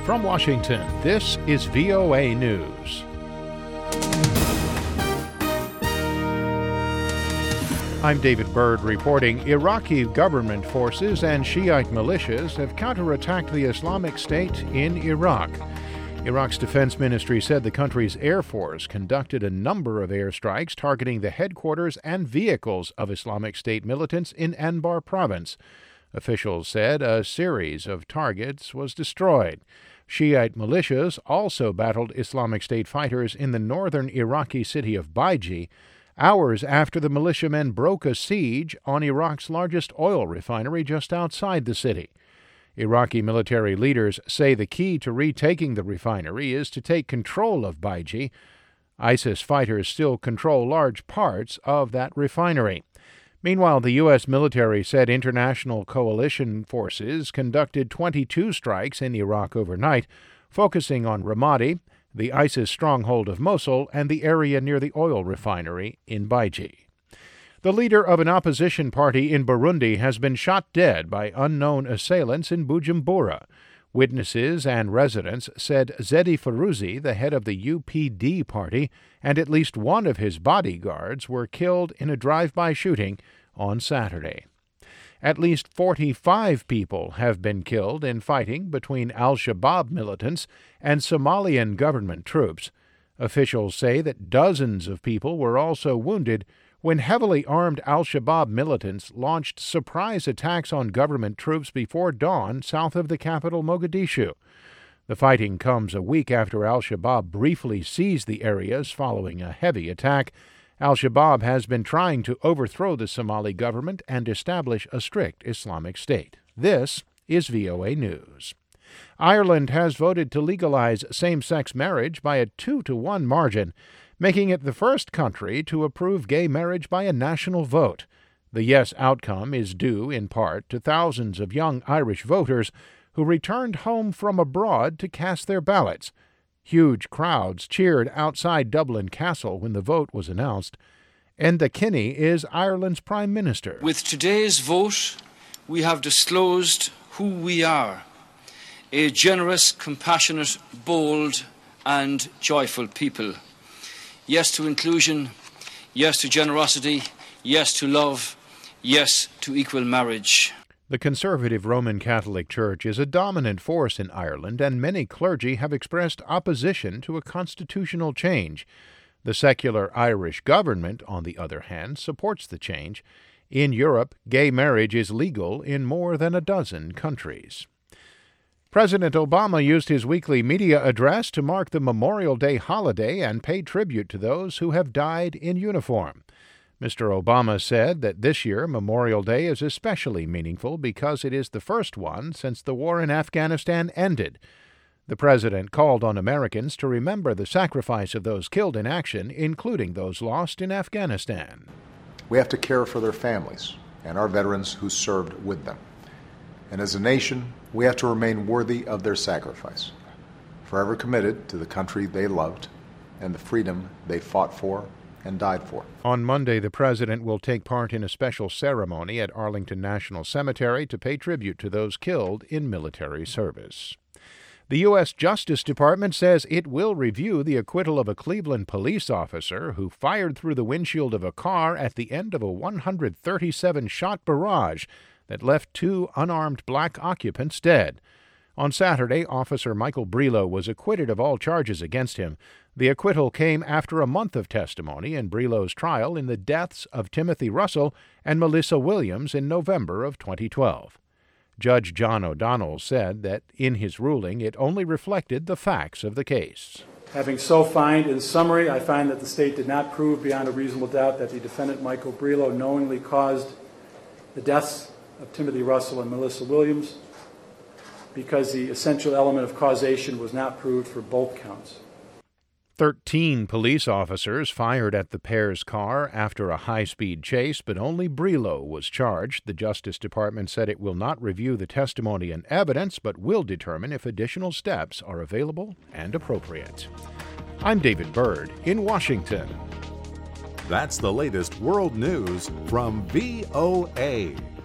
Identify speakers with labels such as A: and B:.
A: From Washington, this is VOA News. I'm David Byrd reporting. Iraqi government forces and Shiite militias have counterattacked the Islamic State in Iraq. Iraq's defense ministry said the country's air force conducted a number of airstrikes targeting the headquarters and vehicles of Islamic State militants in Anbar province. Officials said a series of targets was destroyed. Shiite militias also battled Islamic State fighters in the northern Iraqi city of Baiji, hours after the militiamen broke a siege on Iraq's largest oil refinery just outside the city. Iraqi military leaders say the key to retaking the refinery is to take control of Baiji. ISIS fighters still control large parts of that refinery. Meanwhile, the U.S. military said international coalition forces conducted 22 strikes in Iraq overnight, focusing on Ramadi, the ISIS stronghold of Mosul, and the area near the oil refinery in Baiji. The leader of an opposition party in Burundi has been shot dead by unknown assailants in Bujumbura. Witnesses and residents said Zedi Feruzi, the head of the UPD party, and at least one of his bodyguards were killed in a drive-by shooting on Saturday. At least 45 people have been killed in fighting between al-Shabaab militants and Somalian government troops. Officials say that dozens of people were also wounded when heavily armed al-Shabaab militants launched surprise attacks on government troops before dawn south of the capital, Mogadishu. The fighting comes a week after al-Shabaab briefly seized the areas following a heavy attack. Al-Shabaab has been trying to overthrow the Somali government and establish a strict Islamic State. This is VOA News. Ireland has voted to legalize same-sex marriage by a 2-1 margin, making it the first country to approve gay marriage by a national vote. The yes outcome is due, in part, to thousands of young Irish voters who returned home from abroad to cast their ballots. Huge crowds cheered outside Dublin Castle when the vote was announced. Enda Kenny is Ireland's Prime Minister.
B: With today's vote, we have disclosed who we are: a generous, compassionate, bold and joyful people. Yes to inclusion, yes to generosity, yes to love, yes to equal marriage.
A: The conservative Roman Catholic Church is a dominant force in Ireland, and many clergy have expressed opposition to a constitutional change. The secular Irish government, on the other hand, supports the change. In Europe, gay marriage is legal in more than a dozen countries. President Obama used his weekly media address to mark the Memorial Day holiday and pay tribute to those who have died in uniform. Mr. Obama said that this year Memorial Day is especially meaningful because it is the first one since the war in Afghanistan ended. The president called on Americans to remember the sacrifice of those killed in action, including those lost in Afghanistan.
C: We have to care for their families and our veterans who served with them. And as a nation, we have to remain worthy of their sacrifice, forever committed to the country they loved and the freedom they fought for and died for.
A: On Monday, the president will take part in a special ceremony at Arlington National Cemetery to pay tribute to those killed in military service. The U.S. Justice Department says it will review the acquittal of a Cleveland police officer who fired through the windshield of a car at the end of a 137-shot barrage that left 2 unarmed black occupants dead. On Saturday, Officer Michael Brelo was acquitted of all charges against him. The acquittal came after a month of testimony in Brelo's trial in the deaths of Timothy Russell and Melissa Williams in November of 2012. Judge John O'Donnell said that in his ruling it only reflected the facts of the case.
D: Having so found, in summary, I find that the state did not prove beyond a reasonable doubt that the defendant Michael Brelo knowingly caused the deaths of Timothy Russell and Melissa Williams, because the essential element of causation was not proved for both counts.
A: 13 police officers fired at the pair's car after a high-speed chase, but only Brelo was charged. The Justice Department said it will not review the testimony and evidence, but will determine if additional steps are available and appropriate. I'm David Byrd in Washington.
E: That's the latest world news from VOA.